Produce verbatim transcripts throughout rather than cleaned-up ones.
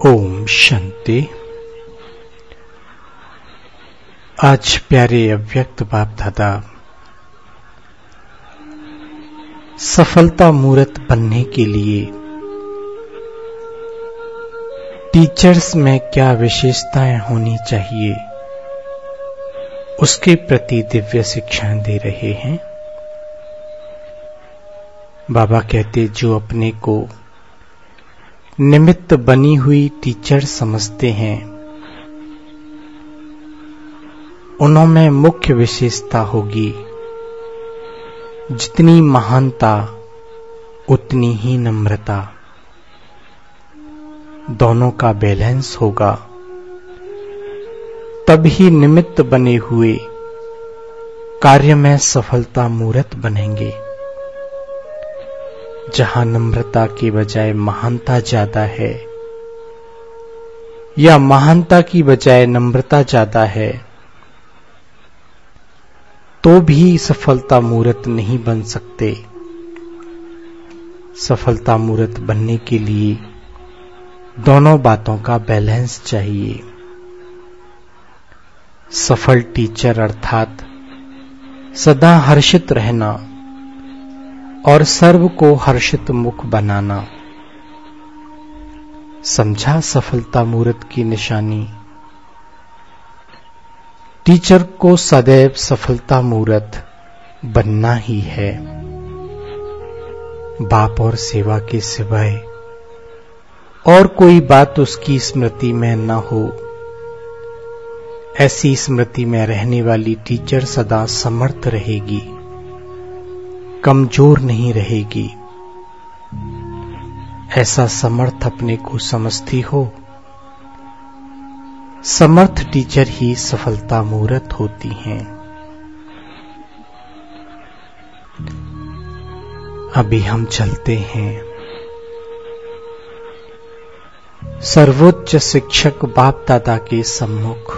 ओम शांति। आज प्यारे अव्यक्त बाप दादा सफलता मूर्त बनने के लिए टीचर्स में क्या विशेषताएं होनी चाहिए उसके प्रति दिव्य शिक्षाएं दे रहे हैं। बाबा कहते जो अपने को निमित्त बनी हुई टीचर समझते हैं उनमें मुख्य विशेषता होगी जितनी महानता उतनी ही नम्रता, दोनों का बैलेंस होगा तभी निमित्त बने हुए कार्य में सफलता मूर्त बनेंगे। जहां नम्रता के बजाय महानता ज्यादा है या महानता की बजाय नम्रता ज्यादा है तो भी सफलता मूर्त नहीं बन सकते। सफलता मूर्त बनने के लिए दोनों बातों का बैलेंस चाहिए। सफल टीचर अर्थात सदा हर्षित रहना और सर्व को हर्षित मुख बनाना, समझा सफलता मूर्त की निशानी। टीचर को सदैव सफलता मूर्त बनना ही है। बाप और सेवा के सिवाय और कोई बात उसकी स्मृति में न हो, ऐसी स्मृति में रहने वाली टीचर सदा समर्थ रहेगी, कमजोर नहीं रहेगी। ऐसा समर्थ अपने को समझती हो, समर्थ टीचर ही सफलता मूर्त होती हैं। अभी हम चलते हैं सर्वोच्च शिक्षक बाप दादा के सम्मुख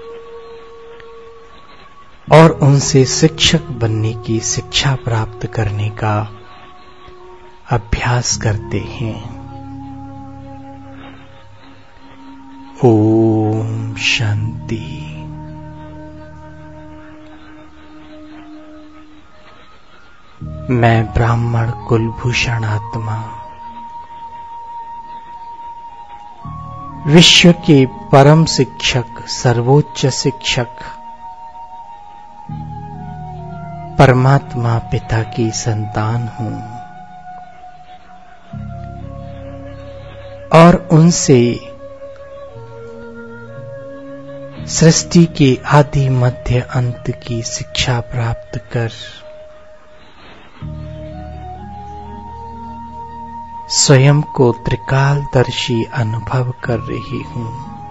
और उनसे शिक्षक बनने की शिक्षा प्राप्त करने का अभ्यास करते हैं। ओम शांति। मैं ब्राह्मण कुलभूषण आत्मा विश्व के परम शिक्षक सर्वोच्च शिक्षक परमात्मा पिता की संतान हूं और उनसे सृष्टि के आदि मध्य अंत की शिक्षा प्राप्त कर स्वयं को त्रिकालदर्शी अनुभव कर रही हूं।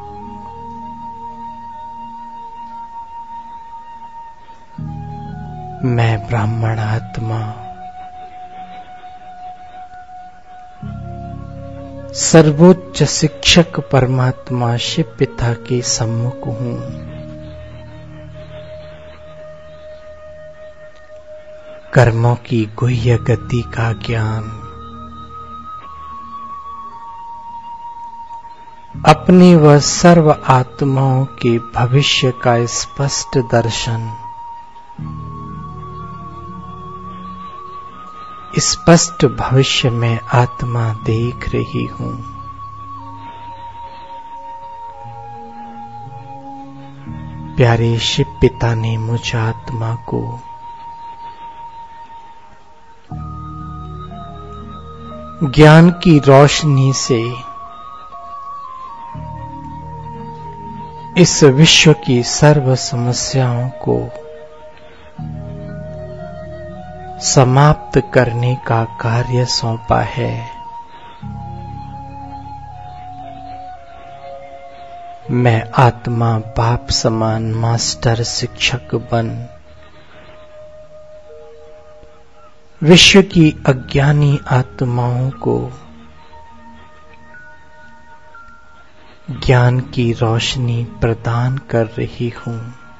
मैं ब्राह्मण आत्मा सर्वोच्च शिक्षक परमात्मा शिव पिता के सम्मुख हूं। कर्मों की गुह्य गति का ज्ञान, अपने व सर्व आत्माओं के भविष्य का स्पष्ट दर्शन, स्पष्ट भविष्य में आत्मा देख रही हूं। प्यारे शिव पिता ने मुझ आत्मा को ज्ञान की रोशनी से इस विश्व की सर्व समस्याओं को समाप्त करने का कार्य सौंपा है। मैं आत्मा बाप समान मास्टर शिक्षक बन विश्व की अज्ञानी आत्माओं को ज्ञान की रोशनी प्रदान कर रही हूं।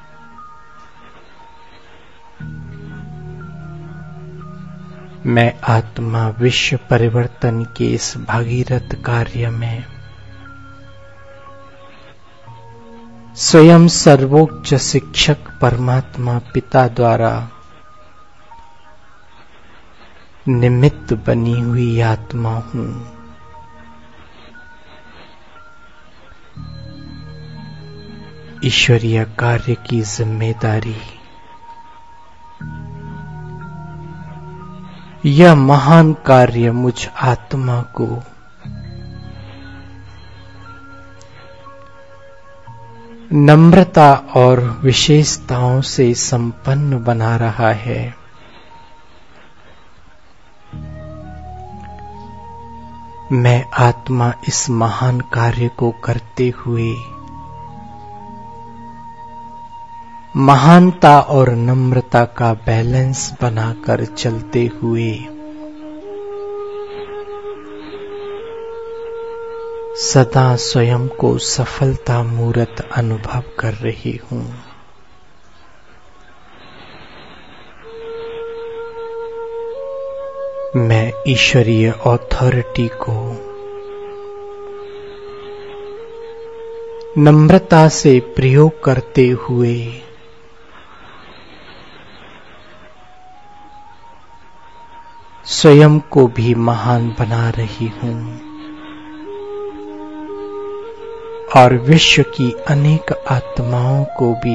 मैं आत्मा विश्व परिवर्तन के इस भागीरथ कार्य में स्वयं सर्वोच्च शिक्षक परमात्मा पिता द्वारा निमित्त बनी हुई आत्मा हूं। ईश्वरीय कार्य की जिम्मेदारी, यह महान कार्य मुझ आत्मा को नम्रता और विशेषताओं से संपन्न बना रहा है। मैं आत्मा इस महान कार्य को करते हुए महानता और नम्रता का बैलेंस बनाकर चलते हुए सदा स्वयं को सफलता मूर्त अनुभव कर रही हूं। मैं ईश्वरीय अथॉरिटी को नम्रता से प्रयोग करते हुए स्वयं को भी महान बना रही हूं और विश्व की अनेक आत्माओं को भी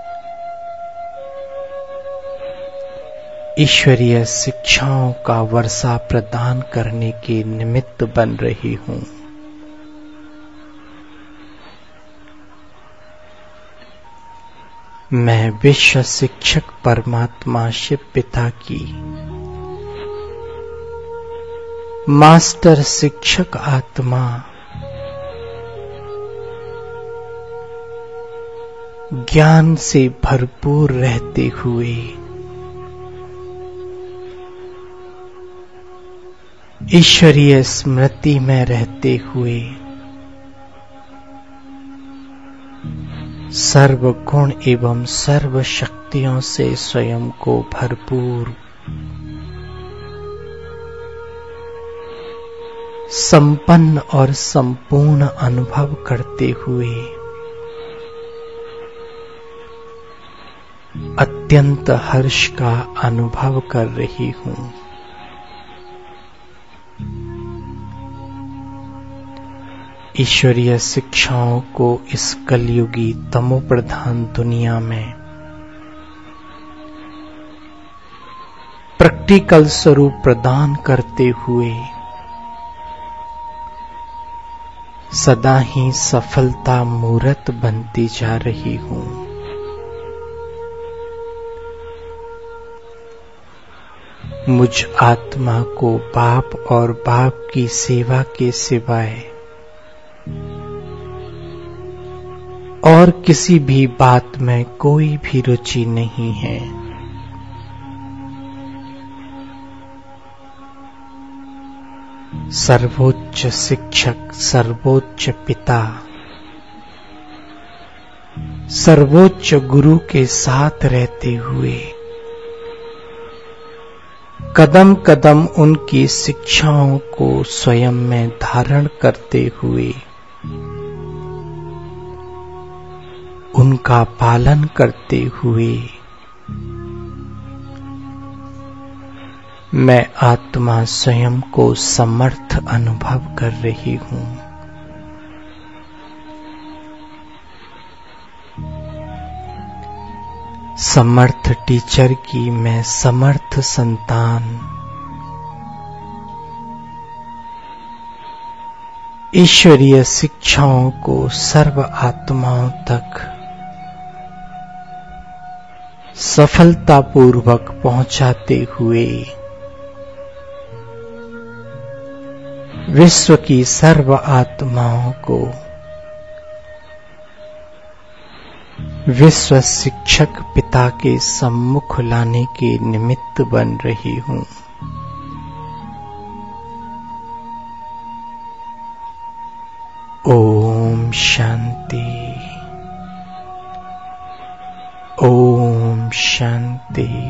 ईश्वरीय शिक्षाओं का वर्षा प्रदान करने के निमित्त बन रही हूं। मैं विश्व शिक्षक परमात्मा शिव पिता की मास्टर शिक्षक आत्मा ज्ञान से भरपूर रहते हुए ईश्वरीय स्मृति में रहते हुए सर्व गुण एवं सर्व शक्तियों से स्वयं को भरपूर संपन्न और संपूर्ण अनुभव करते हुए अत्यंत हर्ष का अनुभव कर रही हूं। ईश्वरीय शिक्षाओं को इस कलयुगी तमो प्रधान दुनिया में प्रैक्टिकल स्वरूप प्रदान करते हुए सदा ही सफलता मूर्त बनती जा रही हूं। मुझ आत्मा को बाप और बाप की सेवा के सिवाय और किसी भी बात में कोई भी रुचि नहीं है। सर्वोच्च शिक्षक, सर्वोच्च पिता, सर्वोच्च गुरु के साथ रहते हुए कदम कदम उनकी शिक्षाओं को स्वयं में धारण करते हुए उनका पालन करते हुए मैं आत्मा स्वयं को समर्थ अनुभव कर रही हूं। समर्थ टीचर की मैं समर्थ संतान ईश्वरीय शिक्षाओं को सर्व आत्माओं तक सफलतापूर्वक पहुंचाते हुए विश्व की सर्व आत्माओं को विश्व शिक्षक पिता के सम्मुख लाने के निमित्त बन रही हूं। ओम शांति, ओम शांति।